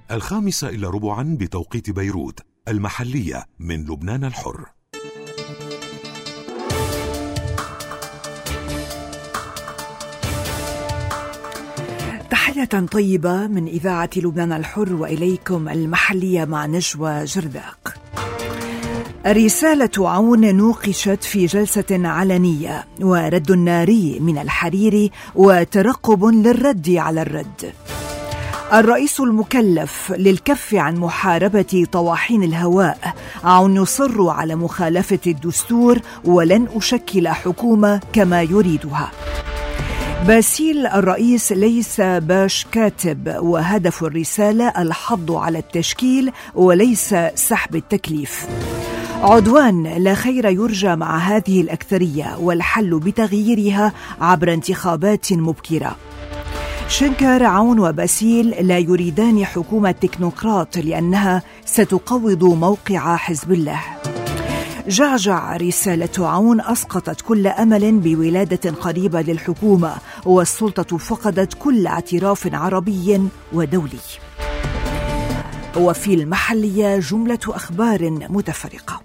5:15 بتوقيت بيروت المحلية من لبنان الحر. تحية طيبة من إذاعة لبنان الحر وإليكم المحلية مع نجوى جرداق. رسالة عون نوقشت في جلسة علنية، ورد ناري من الحريري وترقب للرد على الرد. الرئيس المكلف للكف عن محاربة طواحين الهواء، عون يصر على مخالفة الدستور ولن أشكل حكومة كما يريدها. باسيل الرئيس ليس باش كاتب، وهدف الرسالة الحض على التشكيل وليس سحب التكليف. عدوان لا خير يرجى مع هذه الأكثرية، والحل بتغييرها عبر انتخابات مبكرة. شنكر، عون وباسيل لا يريدان حكومة تكنوقراط لأنها ستقوض موقع حزب الله. جعجع، رسالة عون أسقطت كل أمل بولادة قريبة للحكومة، والسلطة فقدت كل اعتراف عربي ودولي. وفي المحلية جملة أخبار متفرقة.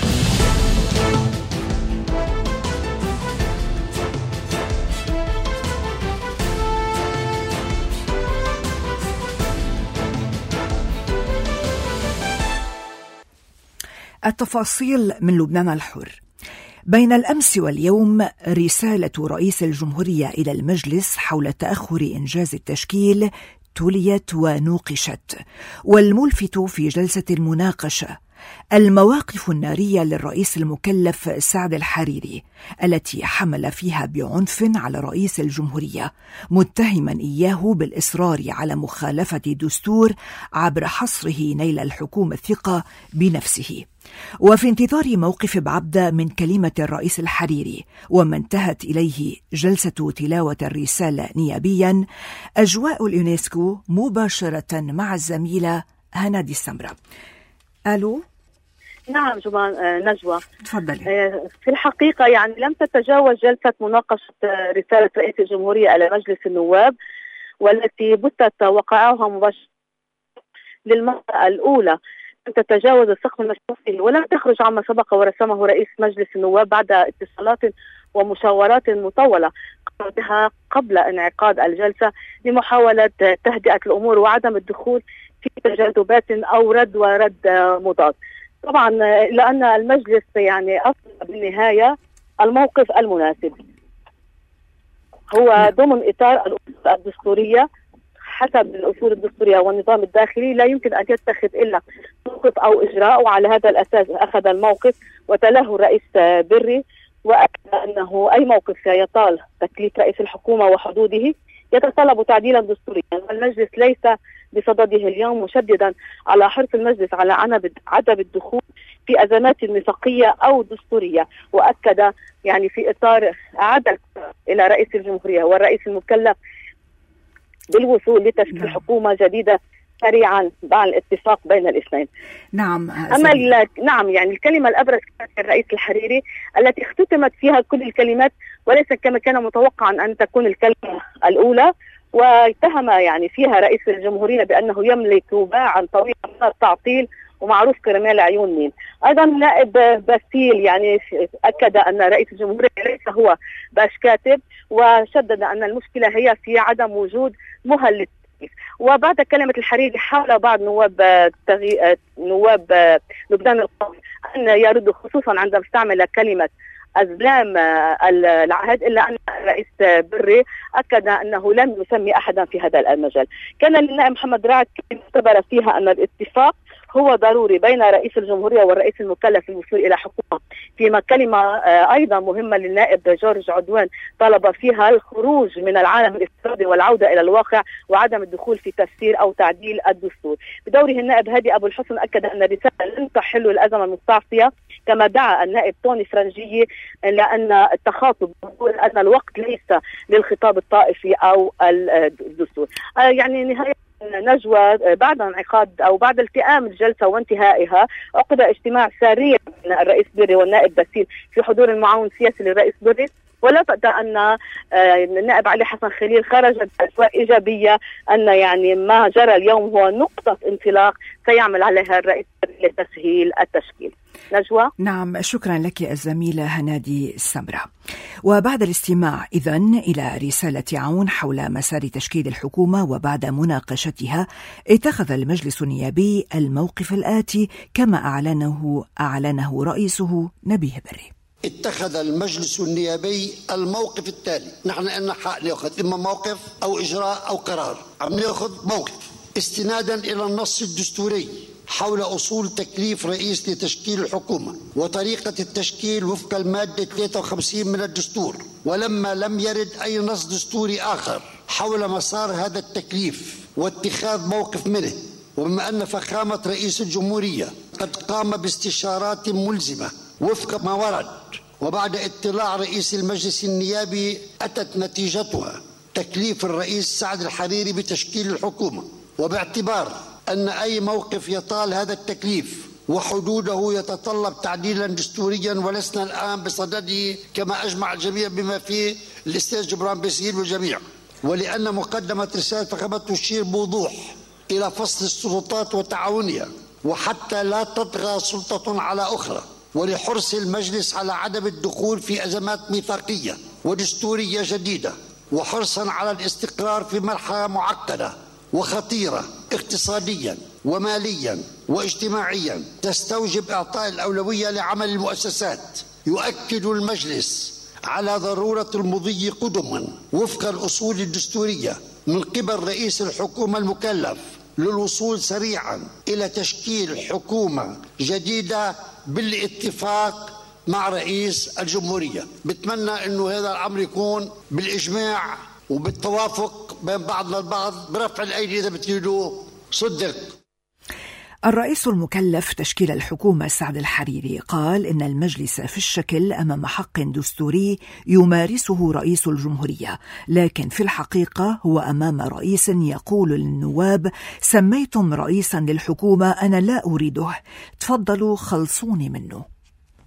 التفاصيل من لبنان الحر. بين الأمس واليوم رسالة رئيس الجمهورية إلى المجلس حول تأخر إنجاز التشكيل تليت ونوقشت، والملفت في جلسة المناقشة المواقف النارية للرئيس المكلف سعد الحريري، التي حمل فيها بعنف على رئيس الجمهورية، متهما إياه بالإصرار على مخالفة الدستور عبر حصره نيل الحكومة الثقة بنفسه. وفي انتظار موقف بعبدة من كلمة الرئيس الحريري، وما انتهت إليه جلسة تلاوة الرسالة نيابيا، أجواء اليونسكو مباشرة مع الزميلة هنادي السمرة. ألو. نعم نجوى، تفضلي. في الحقيقة يعني لم تتجاوز جلسة مناقشة رسالة رئيس الجمهورية إلى مجلس النواب، والتي بثت وقائعها مباشرة للمرة الأولى، لم تتجاوز السقف المشروعي ولم تخرج عما سبق ورسمه رئيس مجلس النواب بعد اتصالات ومشاورات مطولة بها قبل انعقاد الجلسة لمحاولة تهدئة الأمور وعدم الدخول في تجاذبات أو رد ورد مضاد. طبعا لأن المجلس يعني أصل بالنهاية الموقف المناسب هو ضمن إطار الأصول الدستورية. حسب الأصول الدستورية والنظام الداخلي لا يمكن أن يتخذ إلا موقف أو إجراء، وعلى هذا الأساس أخذ الموقف وتلاه الرئيس بري، وأكد أنه أي موقف يطال تكليف رئيس الحكومة وحدوده يتطلب تعديلا دستوريا، والمجلس ليس بصدده اليوم، مشددا على حرص المجلس على عدم الدخول في أزمات ميثاقية أو دستورية. وأكد يعني في إطار عدل إلى رئيس الجمهورية والرئيس المكلف بالوصول لتشكيل حكومة جديدة سريعا بعد الاتفاق بين الاثنين. نعم. نعم يعني الكلمة الأبرز كانت الرئيس الحريري التي اختتمت فيها كل الكلمات، وليس كما كان متوقعا أن تكون الكلمة الأولى، واتهم يعني فيها رئيس الجمهورية بأنه يملك باعا طويلا من التعطيل ومعروف كرمال عيون مين. أيضا نائب باسيل يعني أكد أن رئيس الجمهورية ليس هو باش كاتب، وشدد أن المشكلة هي في عدم وجود مهل للتكليف. وبعد كلمة الحريري حاول بعض نواب لبنان القومي أن يردوا، خصوصا عندما استعمل كلمة أزلام العهد، إلا أن الرئيس بري أكد أنه لم يسمي أحدا في هذا المجال. كان للنائب محمد رعد اعتبر فيها أن الاتفاق هو ضروري بين رئيس الجمهورية والرئيس المكلف للوصول إلى حكومة، فيما كلمة أيضا مهمة للنائب جورج عدوان طلب فيها الخروج من العالم الافتراضي والعودة إلى الواقع وعدم الدخول في تفسير أو تعديل الدستور. بدوره النائب هادي أبو الحسن أكد أن الرسالة لن تحل الأزمة المستعصية، كما دعا النائب توني فرنجي لأن التخاطب أن الوقت ليس للخطاب الطائفي أو الدستور. يعني نهاية نجوى، بعد انعقاد أو بعد التئام الجلسة وانتهائها عقد اجتماع سريع بين الرئيس بري والنائب باسيل في حضور المعاون السياسي للرئيس بري، ولا بد أن النائب علي حسن خليل خرج بأجواء إيجابية أن يعني ما جرى اليوم هو نقطة انطلاق سيعمل عليها الرئيس لتسهيل التشكيل. نجوى. نعم، شكرا لك الزميلة هنادي السمرة. وبعد الاستماع إذن إلى رسالة عون حول مسار تشكيل الحكومة وبعد مناقشتها، اتخذ المجلس النيابي الموقف الآتي كما أعلنه رئيسه نبيه بري. اتخذ المجلس النيابي الموقف التالي: نحن لنا حق ناخذ إما موقف أو إجراء أو قرار. عم ناخذ موقف استنادا إلى النص الدستوري حول أصول تكليف رئيس لتشكيل الحكومة وطريقة التشكيل وفق المادة 53 من الدستور، ولما لم يرد أي نص دستوري آخر حول مسار هذا التكليف واتخاذ موقف منه، وبما أن فخامة رئيس الجمهورية قد قام باستشارات ملزمة وفق ما ورد، وبعد اطلاع رئيس المجلس النيابي أتت نتيجتها تكليف الرئيس سعد الحريري بتشكيل الحكومة، وباعتبار أن أي موقف يطال هذا التكليف وحدوده يتطلب تعديلا دستوريا ولسنا الآن بصدده كما أجمع الجميع بما فيه الأستاذ جبران باسيل والجميع، ولأن مقدمة رسالة فخامة تشير بوضوح إلى فصل السلطات وتعاونها، وحتى لا تطغى سلطة على أخرى، ولحرص المجلس على عدم الدخول في أزمات ميثاقية ودستورية جديدة، وحرصا على الاستقرار في مرحلة معقدة وخطيرة اقتصاديا وماليا واجتماعيا تستوجب إعطاء الأولوية لعمل المؤسسات، يؤكد المجلس على ضرورة المضي قدما وفق الأصول الدستورية من قبل رئيس الحكومة المكلف للوصول سريعا إلى تشكيل حكومة جديدة بالاتفاق مع رئيس الجمهورية. بتمنى أنه هذا الأمر يكون بالإجماع وبالتوافق بين بعضنا البعض، برفع الأيدي إذا بتريدوا. صدق الرئيس المكلف تشكيل الحكومة سعد الحريري قال إن المجلس في الشكل أمام حق دستوري يمارسه رئيس الجمهورية، لكن في الحقيقة هو أمام رئيس يقول للنواب: سميتم رئيسا للحكومة أنا لا أريده، تفضلوا خلصوني منه.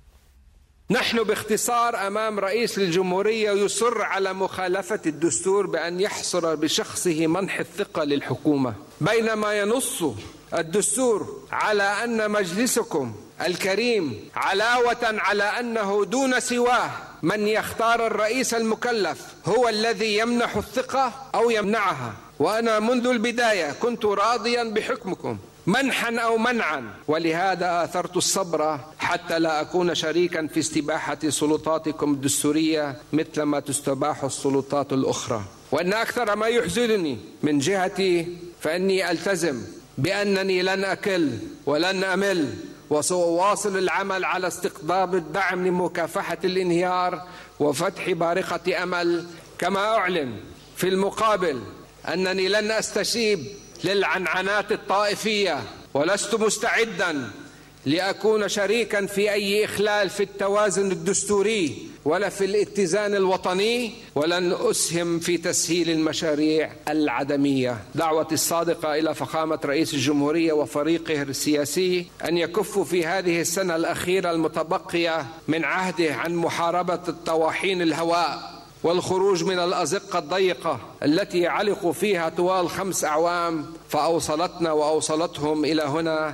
نحن باختصار أمام رئيس الجمهورية يصر على مخالفة الدستور بأن يحصر بشخصه منح الثقة للحكومة، بينما ينص الدستور على أن مجلسكم الكريم علاوة على أنه دون سواه من يختار الرئيس المكلف هو الذي يمنح الثقة أو يمنعها. وأنا منذ البداية كنت راضيا بحكمكم منحا أو منعا، ولهذا آثرت الصبر حتى لا أكون شريكا في استباحة سلطاتكم الدستورية مثل ما تستباح السلطات الأخرى. وأن أكثر ما يحزنني من جهتي فإني ألتزم بأنني لن أكل ولن أمل، وسأواصل العمل على استقطاب الدعم لمكافحة الانهيار وفتح بارقة أمل. كما أعلن في المقابل أنني لن أستجيب للعنعنات الطائفية، ولست مستعدا لأكون شريكا في أي إخلال في التوازن الدستوري ولا في الاتزان الوطني، ولن أسهم في تسهيل المشاريع العدمية. دعوتي الصادقة إلى فخامة رئيس الجمهورية وفريقه السياسي أن يكفوا في هذه السنة الأخيرة المتبقية من عهده عن محاربة الطواحين الهواء والخروج من الأزقة الضيقة التي علقوا فيها طوال 5 أعوام فأوصلتنا وأوصلتهم إلى هنا.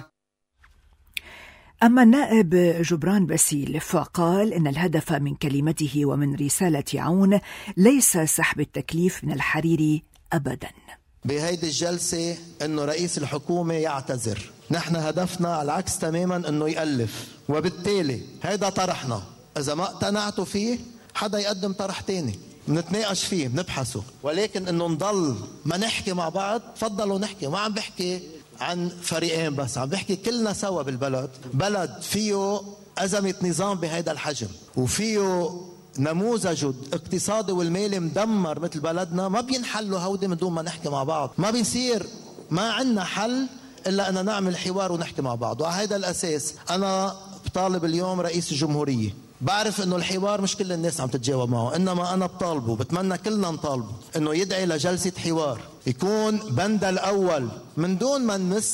أما النائب جبران باسيل فقال إن الهدف من كلمته ومن رسالة عون ليس سحب التكليف من الحريري أبدا. بهيدي الجلسة إنه رئيس الحكومة يعتذر، نحن هدفنا على العكس تماما إنه يألف، وبالتالي هيدا طرحنا، إذا ما اقتنعتوا فيه حدا يقدم طرح تاني بنتناقش فيه بنبحثه، ولكن إنه نضل ما نحكي مع بعض. تفضلوا نحكي، ما عم بحكي عن فريقين بس، عم بحكي كلنا سوا بالبلد، بلد فيه أزمة نظام بهيدا الحجم وفيه نموذج اقتصادي والمالي مدمر مثل بلدنا، ما بينحلوا هودي من دون ما نحكي مع بعض. ما بيصير، ما عنا حل إلا أن نعمل حوار ونحكي مع بعض. وعلى هيدا الأساس أنا بطالب اليوم رئيس الجمهورية، بعرف انه الحوار مش كل الناس عم تتجاوب معه، انما انا بطالبه، بتمنى كلنا نطالبه انه يدعي لجلسة حوار، يكون بند الاول من دون ما نمس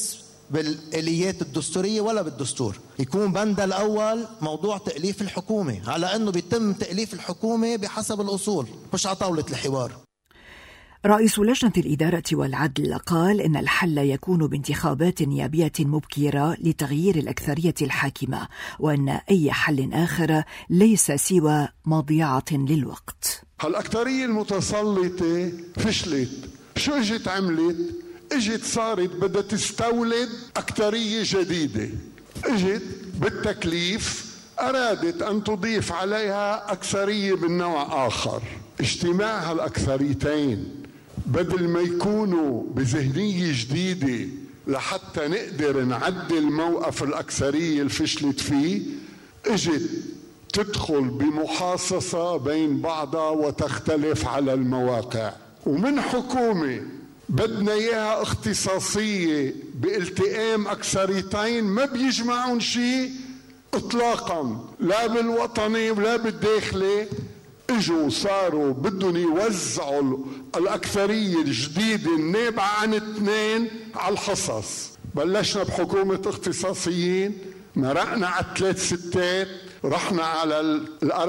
بالآليات الدستورية ولا بالدستور. يكون بند الأول موضوع تأليف الحكومة، على أنه بيتم تأليف الحكومة بحسب الأصول مش على طاولة الحوار. رئيس لجنة الإدارة والعدل قال إن الحل يكون بانتخابات نيابية مبكرة لتغيير الأكثرية الحاكمة، وأن أي حل آخر ليس سوى مضيعة للوقت. هالأكثرية المتسلطة فشلت، شو اجت عملت؟ اجت صارت بدها تستولد أكثرية جديدة، اجت بالتكليف أرادت أن تضيف عليها أكثرية من نوع آخر. اجتماع هالأكثريتين بدل ما يكونوا بذهنية جديدة لحتى نقدر نعدل موقف الأكثرية الفشلت فيه، اجت تدخل بمحاصصة بين بعضها وتختلف على المواقع. ومن حكومة بدنا إياها اختصاصية بالتئام أكثريتين ما بيجمعون شيء إطلاقا، لا بالوطني ولا بالداخلي، اجوا صاروا بدهم يوزعوا الأكثرية الجديدة النابعة عن 2 على الحصص. بلشنا بحكومة اختصاصيين، مرقنا على 3 ستات، رحنا على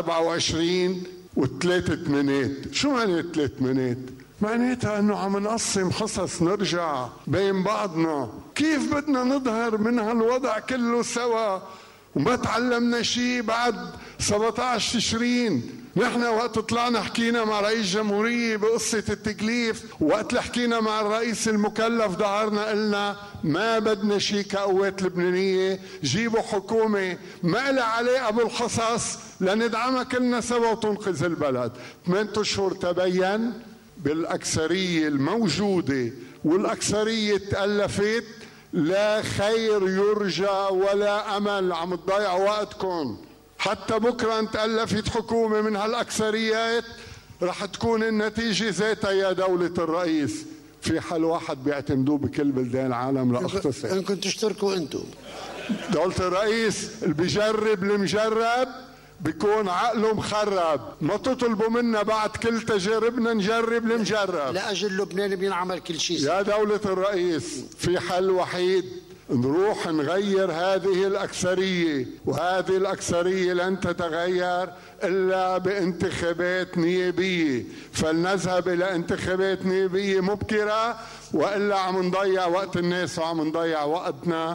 24 و3 8. شو معنى 3 8؟ معناتها انه عم نقسم حصص نرجع بين بعضنا. كيف بدنا نظهر من هالوضع كله سوا وما تعلمنا شيء بعد 17 تشرين؟ نحن وقت طلعنا حكينا مع رئيس جمهورية بقصة التكليف، وقت اللي حكينا مع الرئيس المكلف ظهرنا قلنا ما بدنا شيء كقوات لبنانية، جيبوا حكومة ما لها علاقة بالحصص لندعمها كلنا سوا وتنقذ البلد. 8 أشهر تبين بالأكثرية الموجودة والأكثرية تألفت لا خير يرجى ولا أمل. عم تضيعوا وقتكم. حتى بكرة انتألفت حكومة من هالأكثريات رح تكون النتيجة ذاتها يا دولة الرئيس. في حل واحد بيعتمدوه بكل بلدان العالم لاختصر. إنكم تشتركوا أنتم. دولة الرئيس اللي بيجرب المجرب بيكون عقله مخرب. ما تطلبوا منا بعد كل تجاربنا نجرب المجرب. لأجل لبنان بينعمل كل شيء. يا دولة الرئيس في حل وحيد، نروح نغير هذه الأكثرية، وهذه الأكثرية لن تتغير إلا بانتخابات نيابية. فلنذهب إلى انتخابات نيابية مبكرة، وإلا عم نضيع وقت الناس وعم نضيع وقتنا.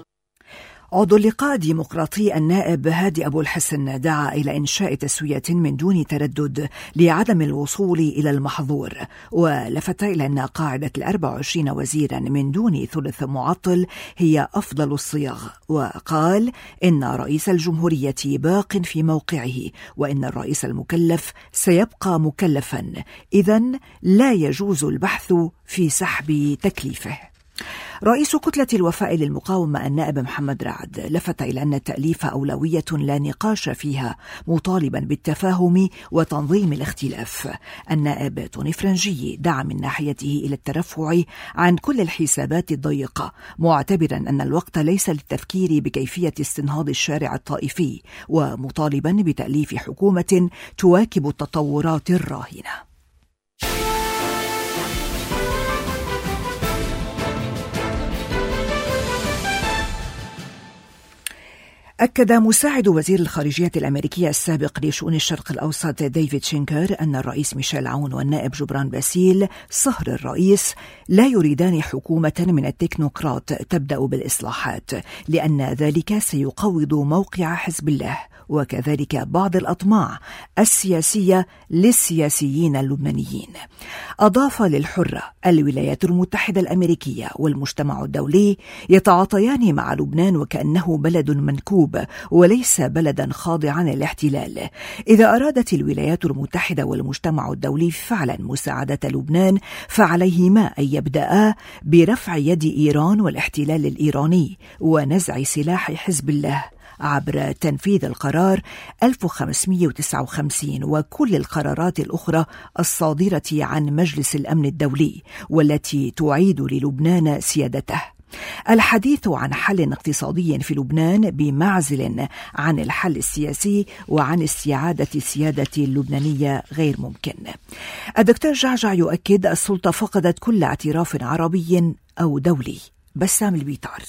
عضو اللقاء الديمقراطي النائب هادي أبو الحسن دعا إلى إنشاء تسوية من دون تردد لعدم الوصول إلى المحظور، ولفت إلى أن قاعدة 24 وزيرا من دون ثلث معطل هي أفضل الصيغ، وقال إن رئيس الجمهورية باق في موقعه، وإن الرئيس المكلف سيبقى مكلفا، إذن لا يجوز البحث في سحب تكليفه. رئيس كتلة الوفاء للمقاومة النائب محمد رعد لفت إلى أن التأليف أولوية لا نقاش فيها، مطالبا بالتفاهم وتنظيم الاختلاف. النائب توني فرنجي دعا من ناحيته إلى الترفع عن كل الحسابات الضيقة، معتبرا أن الوقت ليس للتفكير بكيفية استنهاض الشارع الطائفي، ومطالبا بتأليف حكومة تواكب التطورات الراهنة. أكد مساعد وزير الخارجية الأمريكية السابق لشؤون الشرق الأوسط ديفيد شينكر أن الرئيس ميشيل عون والنائب جبران باسيل صهر الرئيس لا يريدان حكومة من التكنوقراط تبدأ بالإصلاحات، لأن ذلك سيقوض موقع حزب الله وكذلك بعض الأطماع السياسية للسياسيين اللبنانيين. أضاف للحرة الولايات المتحدة الأمريكية والمجتمع الدولي يتعاطيان مع لبنان وكأنه بلد منكوب وليس بلدا خاضعا للاحتلال. إذا أرادت الولايات المتحدة والمجتمع الدولي فعلا مساعدة لبنان فعليهما أن يبدأ برفع يد إيران والاحتلال الإيراني ونزع سلاح حزب الله عبر تنفيذ القرار 1559 وكل القرارات الأخرى الصادرة عن مجلس الأمن الدولي والتي تعيد للبنان سيادته. الحديث عن حل اقتصادي في لبنان بمعزل عن الحل السياسي وعن استعادة السيادة اللبنانية غير ممكن. الدكتور جعجع يؤكد السلطة فقدت كل اعتراف عربي أو دولي. بسام البيطار: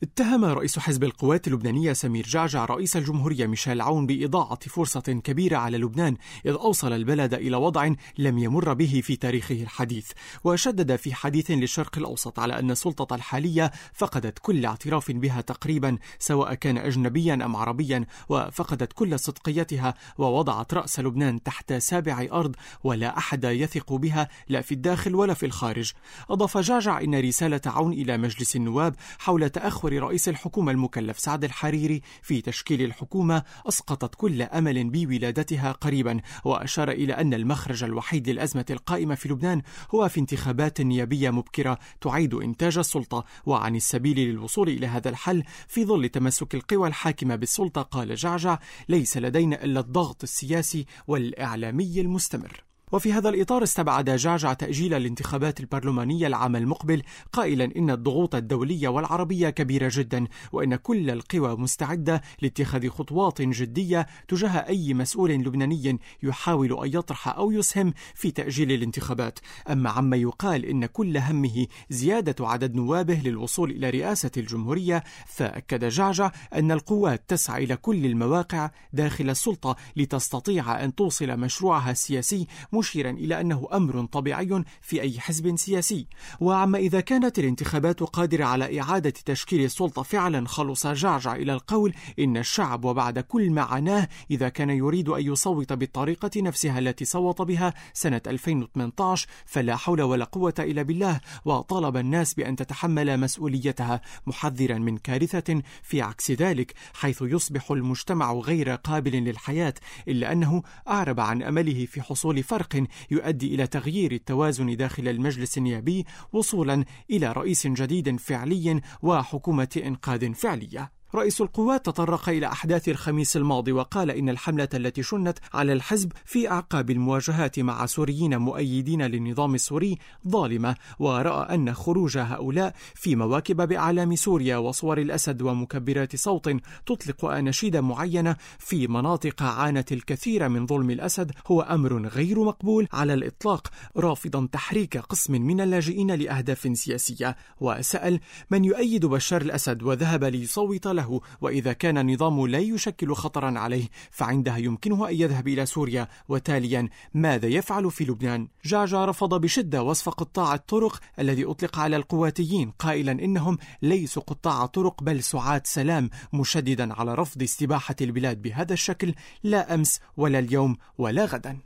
اتهم رئيس حزب القوات اللبنانية سمير جعجع رئيس الجمهورية ميشيل عون بإضاعة فرصة كبيرة على لبنان، إذ أوصل البلد إلى وضع لم يمر به في تاريخه الحديث. وشدد في حديث للشرق الأوسط على أن السلطة الحالية فقدت كل اعتراف بها تقريبا، سواء كان أجنبيا أم عربيا، وفقدت كل صدقيتها، ووضعت رأس لبنان تحت سابع أرض ولا أحد يثق بها لا في الداخل ولا في الخارج. أضاف جعجع إن رسالة عون إلى مجلس النواب حول تأخر رئيس الحكومة المكلف سعد الحريري في تشكيل الحكومة أسقطت كل أمل بولادتها قريبا، وأشار إلى أن المخرج الوحيد للأزمة القائمة في لبنان هو في انتخابات نيابية مبكرة تعيد إنتاج السلطة. وعن السبيل للوصول إلى هذا الحل في ظل تمسك القوى الحاكمة بالسلطة قال جعجع: ليس لدينا إلا الضغط السياسي والإعلامي المستمر. وفي هذا الإطار استبعد جعجع تأجيل الانتخابات البرلمانية العام المقبل، قائلا إن الضغوط الدولية والعربية كبيرة جدا، وإن كل القوى مستعدة لاتخاذ خطوات جدية تجاه أي مسؤول لبناني يحاول أن يطرح أو يسهم في تأجيل الانتخابات. أما عما يقال إن كل همه زيادة عدد نوابه للوصول إلى رئاسة الجمهورية، فأكد جعجع أن القوات تسعى إلى كل المواقع داخل السلطة لتستطيع أن توصل مشروعها السياسي، مشيرا إلى أنه أمر طبيعي في أي حزب سياسي. وعما إذا كانت الانتخابات قادرة على إعادة تشكيل السلطة فعلا، خلص جعجع إلى القول إن الشعب وبعد كل ما عاناه إذا كان يريد أن يصوت بالطريقة نفسها التي صوت بها سنة 2018 فلا حول ولا قوة إلا بالله، وطالب الناس بأن تتحمل مسؤوليتها، محذرا من كارثة في عكس ذلك، حيث يصبح المجتمع غير قابل للحياة، إلا أنه أعرب عن أمله في حصول فرق يؤدي إلى تغيير التوازن داخل المجلس النيابي وصولا إلى رئيس جديد فعلي وحكومة إنقاذ فعلية. رئيس القوات تطرق إلى أحداث الخميس الماضي وقال إن الحملة التي شنت على الحزب في أعقاب المواجهات مع سوريين مؤيدين للنظام السوري ظالمة، ورأى أن خروج هؤلاء في مواكب بأعلام سوريا وصور الأسد ومكبرات صوت تطلق أناشيد معينة في مناطق عانت الكثير من ظلم الأسد هو أمر غير مقبول على الإطلاق، رافضا تحريك قسم من اللاجئين لأهداف سياسية. وسأل من يؤيد بشار الأسد وذهب ليصوت له، وإذا كان النظام لا يشكل خطرا عليه فعندها يمكنه أن يذهب إلى سوريا، وتاليا ماذا يفعل في لبنان؟ جعجع رفض بشدة وصف قطاع الطرق الذي أطلق على القواتيين، قائلا إنهم ليسوا قطاع طرق بل سعاة سلام، مشددا على رفض استباحة البلاد بهذا الشكل لا أمس ولا اليوم ولا غدا.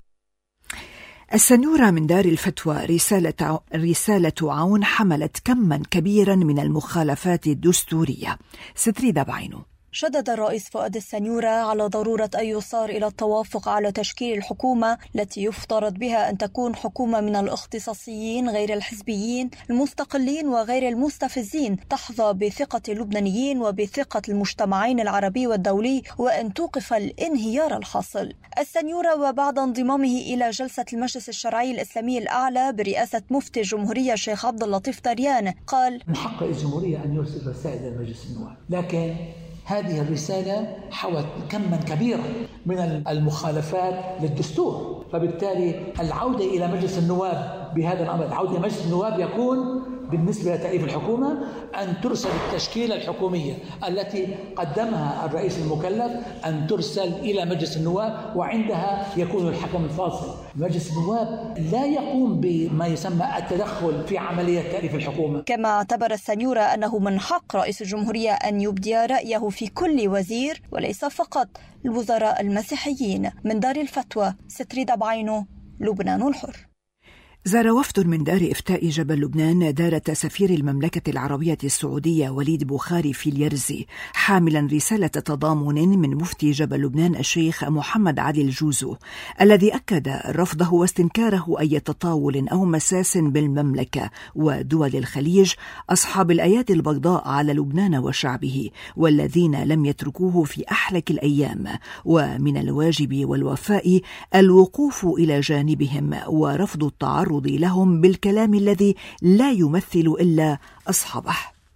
السنورة من دار الفتوى: رسالة عون حملت كما كبيرا من المخالفات الدستورية. ستريدة بعينه. شدد الرئيس فؤاد السنيورة على ضرورة أن يصار إلى التوافق على تشكيل الحكومة التي يفترض بها أن تكون حكومة من الاختصاصيين غير الحزبيين المستقلين وغير المستفزين، تحظى بثقة اللبنانيين وبثقة المجتمعين العربي والدولي، وأن توقف الانهيار الحاصل. السنيورة وبعد انضمامه إلى جلسة المجلس الشرعي الإسلامي الأعلى برئاسة مفتي الجمهورية الشيخ عبد اللطيف طريان قال: من حق الجمهورية أن يرسل رسائل إلى مجلس النواب، لكن هذه الرسالة حوت كما كبيرا من المخالفات للدستور، فبالتالي العودة إلى مجلس النواب بهذا الأمر، العودة إلى مجلس النواب يكون بالنسبة لتأليف الحكومة أن ترسل التشكيلة الحكومية التي قدمها الرئيس المكلف، أن ترسل إلى مجلس النواب، وعندها يكون الحكم الفاصل. مجلس النواب لا يقوم بما يسمى التدخل في عملية تأليف الحكومة. كما اعتبر السنيورة أنه من حق رئيس الجمهورية أن يبدي رأيه في كل وزير وليس فقط الوزراء المسيحيين. من دار الفتوى، ستريدة بعينه، لبنان الحر. زار وفد من دار إفتاء جبل لبنان دارة سفير المملكة العربية السعودية وليد بوخاري في اليرزي، حاملا رسالة تضامن من مفتي جبل لبنان الشيخ محمد علي الجوزو، الذي أكد رفضه واستنكاره أي تطاول أو مساس بالمملكة ودول الخليج أصحاب الأيادي البيضاء على لبنان وشعبه، والذين لم يتركوه في أحلك الأيام، ومن الواجب والوفاء الوقوف إلى جانبهم ورفض التعرض لهم بالكلام الذي لا يمثل إلا أصحابه.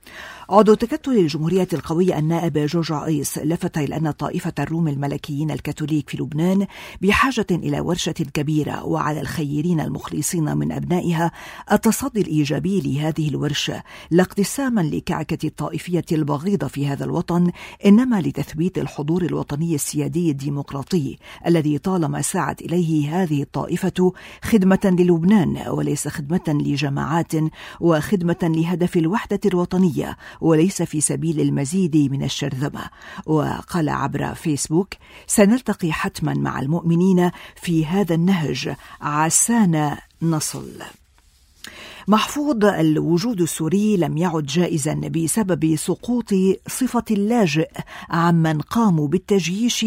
عضو تكتل الجمهورية القوية النائب جورج عائس لفت إلى أن طائفة الروم الملكيين الكاثوليك في لبنان بحاجة إلى ورشة كبيرة، وعلى الخيرين المخلصين من أبنائها التصدي الإيجابي لهذه الورشة، لا اقتساما لكعكة الطائفية البغيضة في هذا الوطن، إنما لتثبيت الحضور الوطني السيادي الديمقراطي الذي طالما سعت إليه هذه الطائفة خدمة للبنان وليس خدمة لجماعات، وخدمة لهدف الوحدة الوطنية وليس في سبيل المزيد من الشرذمة. وقال عبر فيسبوك: سنلتقي حتما مع المؤمنين في هذا النهج، عسانا نصل. محفوظ: الوجود السوري لم يعد جائزا بسبب سقوط صفة اللاجئ عمن قاموا بالتجييش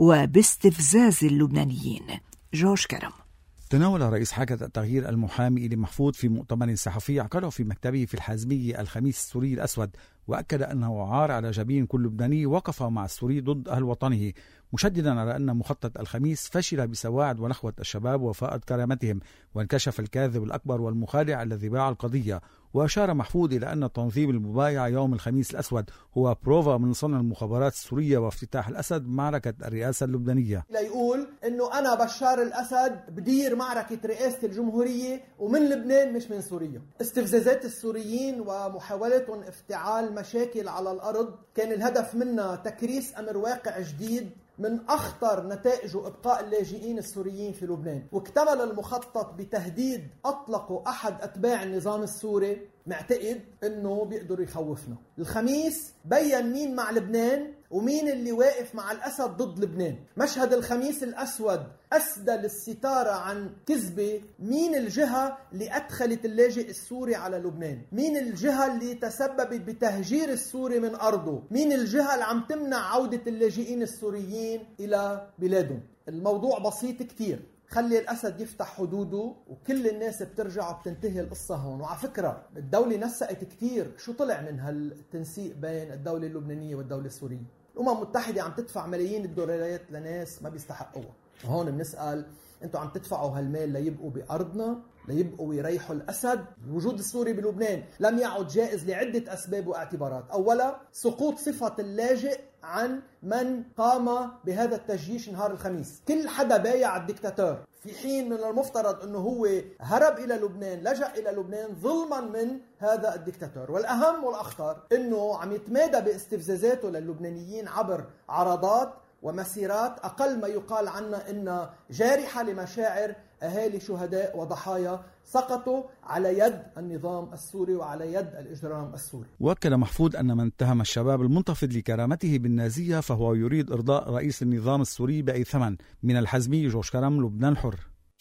وباستفزاز اللبنانيين. جورج كرم. تناول رئيس حركة التغيير المحامي إلي محفوظ في مؤتمر صحفي عقده في مكتبه في الحازمية الخميس السوري الأسود، وأكد أنه عار على جبين كل لبناني وقف مع السوري ضد أهل وطنه، مشددا على أن مخطط الخميس فشل بسواعد ونخوة الشباب وفائض كرامتهم، وانكشف الكاذب الأكبر والمخادع الذي باع القضية. وأشار محفوظ إلى أن تنظيم المبايعة يوم الخميس الأسود هو بروفا من صنع المخابرات السورية وافتتاح الأسد معركة الرئاسة اللبنانية. لا يقول أنه أنا بشار الأسد بدير معركة رئاسة الجمهورية ومن لبنان مش من سوريا. استفزازات السوريين ومحاولتهم افتعال مشاكل على الأرض كان الهدف منها تكريس أمر واقع جديد من أخطر نتائجه إبقاء اللاجئين السوريين في لبنان، واكتمل المخطط بتهديد أطلقوا أحد أتباع النظام السوري معتقد أنه بيقدر يخوفنا. الخميس بيّن مين مع لبنان ومين اللي واقف مع الأسد ضد لبنان. مشهد الخميس الأسود أسدل الستارة عن كذبة مين الجهة اللي أدخلت اللاجئ السوري على لبنان، مين الجهة اللي تسببت بتهجير السوري من أرضه، مين الجهة اللي عم تمنع عودة اللاجئين السوريين إلى بلادهم. الموضوع بسيط كتير، خلي الأسد يفتح حدوده وكل الناس بترجع وبتنتهي القصة هون. وعلى فكرة الدولة نسقت كتير، شو طلع من هالتنسيق بين الدولة اللبنانية والدولة السورية؟ الأمم المتحدة عم تدفع ملايين الدولارات لناس ما بيستحقوها. هون بنسأل انتوا عم تدفعوا هالمال ليبقوا بأرضنا، ليبقوا يريحوا الأسد؟ الوجود السوري بلبنان لم يعد جائز لعدة أسباب واعتبارات. أولا سقوط صفة اللاجئ عن من قام بهذا التجييش نهار الخميس. كل حدا بايع الدكتاتور، في حين من المفترض أنه هو هرب إلى لبنان، لجأ إلى لبنان ظلما من هذا الدكتاتور. والأهم والأخطر أنه عم يتمادى باستفزازاته للبنانيين عبر عرضات ومسيرات أقل ما يقال عنها إن جارحة لمشاعر أهالي شهداء وضحايا سقطوا على يد النظام السوري وعلى يد الإجرام السوري. وأكد محفوظ أن من اتهم الشباب المنتفض لكرامته بالنازية فهو يريد إرضاء رئيس النظام السوري بأي ثمن. من الحزمي: جورج كرم، لبنان حر.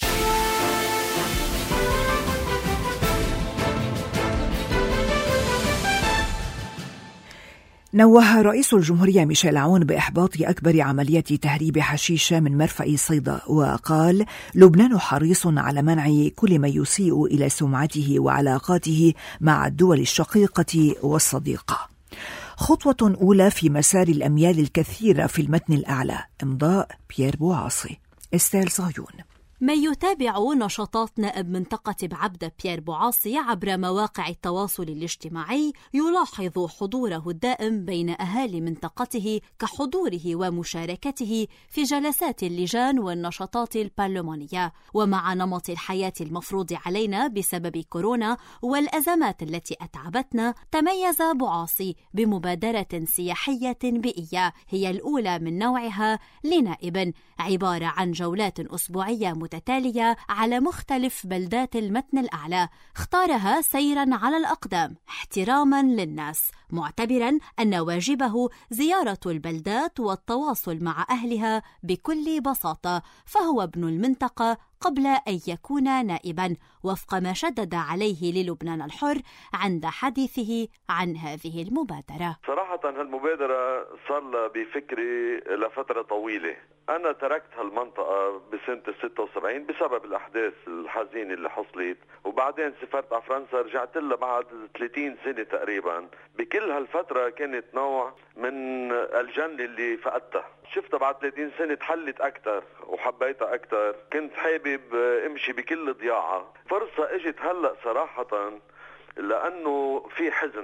نوه رئيس الجمهورية ميشيل عون بإحباط أكبر عملية تهريب حشيش من مرفأ صيدا، وقال: لبنان حريص على منع كل ما يسيء إلى سمعته وعلاقاته مع الدول الشقيقة والصديقة. خطوة أولى في مسار الأميال الكثيرة في المتن الأعلى. إمضاء بيير بوعاصي. استيل صهيون. من يتابع نشاطات نائب منطقة بعبدة بيير بوعاصي عبر مواقع التواصل الاجتماعي يلاحظ حضوره الدائم بين أهالي منطقته كحضوره ومشاركته في جلسات اللجان والنشاطات البرلمانية. ومع نمط الحياة المفروض علينا بسبب كورونا والأزمات التي أتعبتنا، تميز بوعاصي بمبادرة سياحية بيئية هي الأولى من نوعها لنائب، عبارة عن جولات أسبوعية متتالية على مختلف بلدات المتن الأعلى، اختارها سيرا على الأقدام احتراما للناس، معتبرا أن واجبه زيارة البلدات والتواصل مع أهلها بكل بساطة، فهو ابن المنطقة قبل أن يكون نائبا، وفق ما شدد عليه للبنان الحر عند حديثه عن هذه المبادرة. صراحة هالمبادرة صار لها بفكري لفترة طويلة. أنا تركت هالمنطقة بسنة 76 بسبب الأحداث الحزينة اللي حصلت، وبعدين سافرت على فرنسا، رجعت لها بعد 30 سنة تقريبا. بكل هالفترة كانت نوع من الجنة اللي فقدتها، شفتها بعد 30 سنة تحلت أكتر وحبيتها أكتر، كنت حابب امشي بكل ضياعة. فرصة اجت هلأ صراحة لأنه في حزن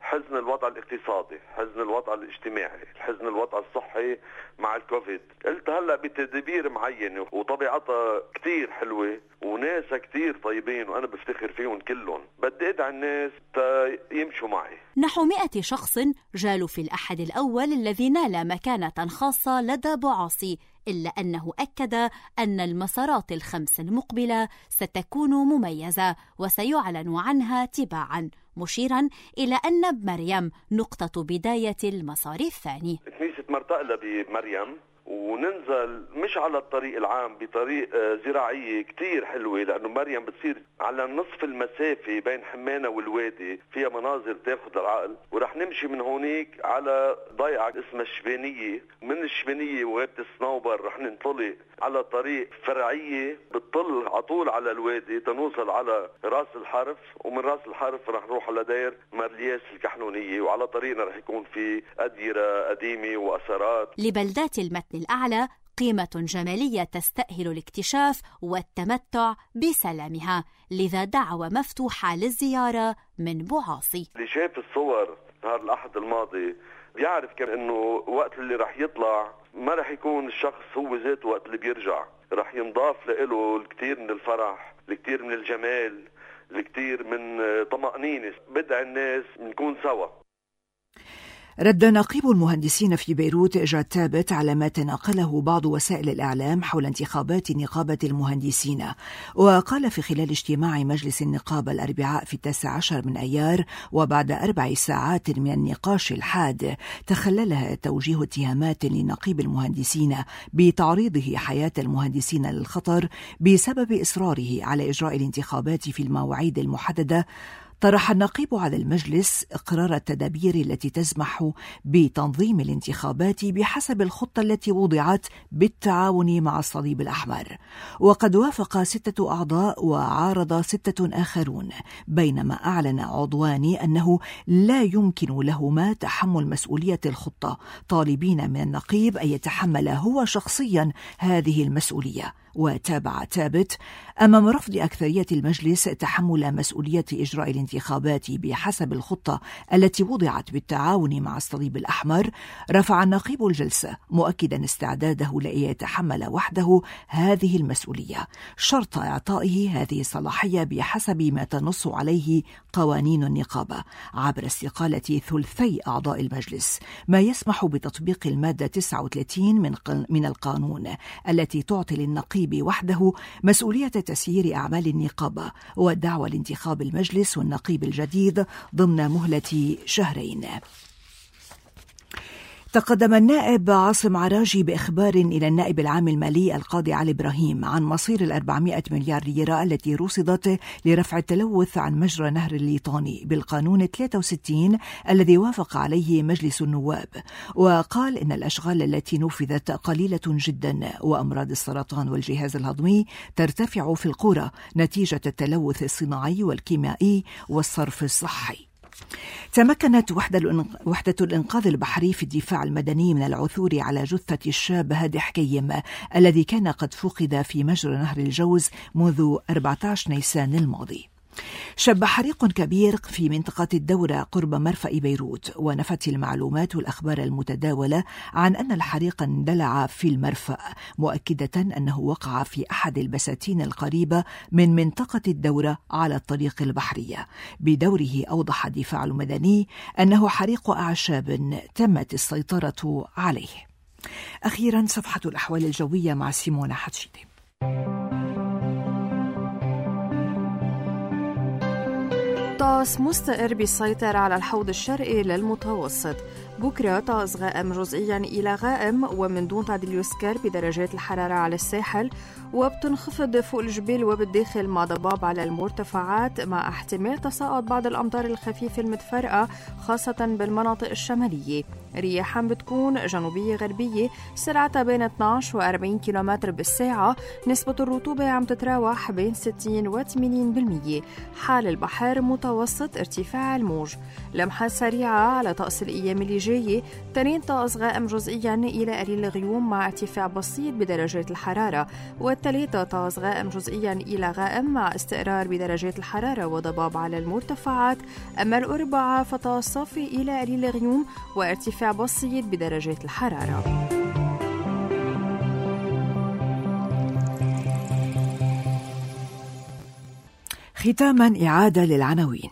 حزن الوضع الاقتصادي، حزن الوضع الاجتماعي، حزن الوضع الصحي مع الكوفيد. قلت هلأ بتدبير معينة وطبيعتها كتير حلوة وناسها كتير طيبين وأنا بفتخر فيهم كلهم، بدي أدعي الناس يمشوا معي. نحو 100 شخص جالوا في الأحد الأول الذي نال مكانة خاصة لدى بوعاصي، إلا أنه أكد أن المسارات الخمس المقبلة ستكون مميزة وسيعلن عنها تباعاً، مشيراً إلى أن بمريم نقطة بداية المسار الثاني. كنيسة مرتقلة بمريم وننزل مش على الطريق العام، بطريق زراعية كتير حلوة، لأنه مريم بتصير على نصف المسافة بين حمانة والوادي، فيها مناظر تاخد العقل. ورح نمشي من هونيك على ضيعة اسمها الشبانية، من الشبانية وغابة الصنوبر رح ننطلق على طريق فرعية بتطل عطول على الوادي تنوصل على راس الحرف، ومن راس الحرف رح نروح على داير مارلياس الكحنونية، وعلى طريقنا رح يكون في أديرة قديمة وأثارات. لبلدات المتن الأعلى قيمة جمالية تستأهل الاكتشاف والتمتع بسلامها، لذا دعوة مفتوحة للزيارة من بوعاصي. اللي شاف الصور نهار الأحد الماضي بيعرف كم إنه وقت اللي رح يطلع ما رح يكون الشخص هو ذاته وقت اللي بيرجع، رح ينضاف له الكثير من الفرح، الكثير من الجمال، الكثير من طمأنينة. بدعي الناس نكون سوا. رد نقيب المهندسين في بيروت إجاد ثابت على ما تناقله بعض وسائل الإعلام حول انتخابات نقابة المهندسين، وقال في خلال اجتماع مجلس النقابة الأربعاء في 19 من أيار وبعد 4 ساعات من النقاش الحاد تخللها توجيه اتهامات لنقيب المهندسين بتعريضه حياة المهندسين للخطر بسبب إصراره على إجراء الانتخابات في المواعيد المحددة. طرح النقيب على المجلس إقرار التدابير التي تسمح بتنظيم الانتخابات بحسب الخطة التي وضعت بالتعاون مع الصليب الأحمر، وقد وافق 6 أعضاء وعارض 6 آخرون، بينما أعلن عضوان أنه لا يمكن لهما تحمل مسؤولية الخطة، طالبين من النقيب أن يتحمل هو شخصيا هذه المسؤولية. وتابع ثابت أمام رفض أكثرية المجلس تحمل مسؤولية إجراء الانتخابات بحسب الخطة التي وضعت بالتعاون مع الصليب الأحمر، رفع النقيب الجلسة مؤكدا استعداده لأن يتحمل وحده هذه المسؤولية شرط إعطائه هذه الصلاحية بحسب ما تنص عليه قوانين النقابة عبر استقالة 2/3 أعضاء المجلس، ما يسمح بتطبيق المادة 39 من القانون التي تعطي للنقيب وحده مسؤولية تسيير أعمال النقابة والدعوة لانتخاب المجلس والنقيب الجديد ضمن مهلة 2 شهرين. تقدم النائب عاصم عراجي بإخبار إلى النائب العام المالي القاضي علي إبراهيم عن مصير 400 مليار ليرة التي رصدت لرفع التلوث عن مجرى نهر الليطاني بالقانون 63 الذي وافق عليه مجلس النواب، وقال إن الأشغال التي نفذت قليلة جدا وأمراض السرطان والجهاز الهضمي ترتفع في القرى نتيجة التلوث الصناعي والكيميائي والصرف الصحي. تمكنت وحدة الإنقاذ البحري في الدفاع المدني من العثور على جثة الشاب هادي حكيم الذي كان قد فقد في مجرى نهر الجوز منذ 14 نيسان الماضي. شب حريق كبير في منطقة الدورة قرب مرفأ بيروت، ونفت المعلومات والأخبار المتداولة عن أن الحريق اندلع في المرفأ، مؤكدة أنه وقع في أحد البساتين القريبة من منطقة الدورة على الطريق البحرية. بدوره أوضح الدفاع المدني أنه حريق أعشاب تمت السيطرة عليه. أخيرا صفحة الأحوال الجوية مع سيمونة حتشيدي. طقس مستقر بيسيطر على الحوض الشرقي للمتوسط. بكرة طقس غائم جزئيا إلى غائم ومن دون تعديل يذكر بدرجات الحرارة على الساحل، وبتنخفض فوق الجبال وبالداخل مع ضباب على المرتفعات مع احتمال تساقط بعض الأمطار الخفيفة المتفرقة خاصة بالمناطق الشمالية. رياحا بتكون جنوبية غربية سرعتها بين 12 و40 كيلومتر بالساعة. نسبة الرطوبة عم تتراوح بين 60 و 80%. حال البحر متوسط ارتفاع الموج. لمحة سريعة على طقس الأيام اللي الجاية. 2 طقس غائم جزئيا إلى قليل غيوم مع ارتفاع بسيط بدرجات الحرارة، و3 طقس غائم جزئيا إلى غائم مع استقرار بدرجات الحرارة وضباب على المرتفعات. أما الأربعاء فطقس صافي إلى قليل غيوم وارتفاع بسيط بدرجات الحرارة. ختاما إعادة للعناوين.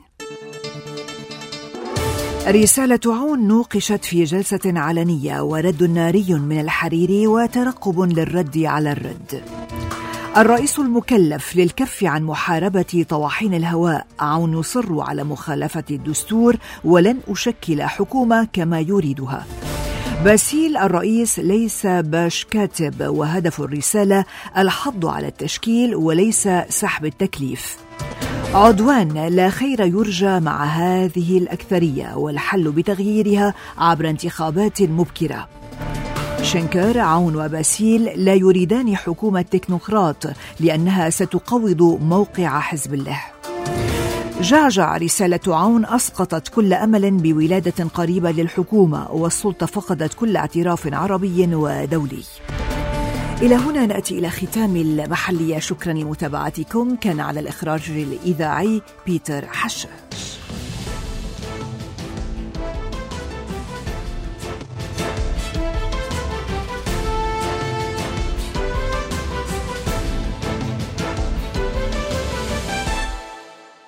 رسالة عون نوقشت في جلسة علنية ورد ناري من الحريري وترقب للرد على الرد. الرئيس المكلف للكف عن محاربة طواحين الهواء عون يصر على مخالفة الدستور ولن أشكل حكومة كما يريدها. باسيل الرئيس ليس باش كاتب وهدف الرسالة الحض على التشكيل وليس سحب التكليف. عدوان لا خير يرجى مع هذه الأكثرية والحل بتغييرها عبر انتخابات مبكرة. شنكر عون وباسيل لا يريدان حكومة تكنوقراط لأنها ستقوض موقع حزب الله. جعجع رسالة عون أسقطت كل أمل بولادة قريبة للحكومة والسلطة فقدت كل اعتراف عربي ودولي. إلى هنا نأتي إلى ختام المحلية. شكرا لمتابعتكم. كان على الإخراج الإذاعي بيتر حشاش.